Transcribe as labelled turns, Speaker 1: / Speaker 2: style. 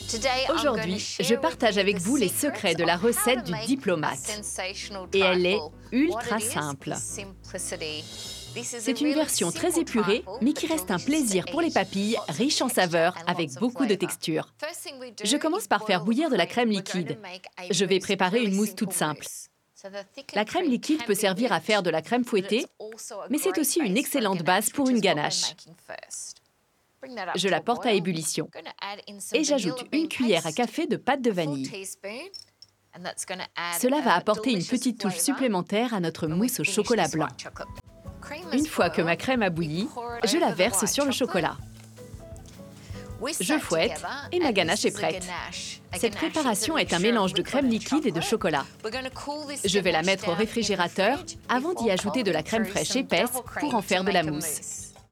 Speaker 1: Aujourd'hui, je partage avec vous les secrets de la recette du diplomate. Et elle est ultra simple. C'est une version très épurée, mais qui reste un plaisir pour les papilles, riche en saveurs, avec beaucoup de texture. Je commence par faire bouillir de la crème liquide. Je vais préparer une mousse toute simple. La crème liquide peut servir à faire de la crème fouettée, mais c'est aussi une excellente base pour une ganache. Je la porte à ébullition et j'ajoute une cuillère à café de pâte de vanille. Cela va apporter une petite touche supplémentaire à notre mousse au chocolat blanc. Une fois que ma crème a bouilli, je la verse sur le chocolat. Je fouette et ma ganache est prête. Cette préparation est un mélange de crème liquide et de chocolat. Je vais la mettre au réfrigérateur avant d'y ajouter de la crème fraîche épaisse pour en faire de la mousse.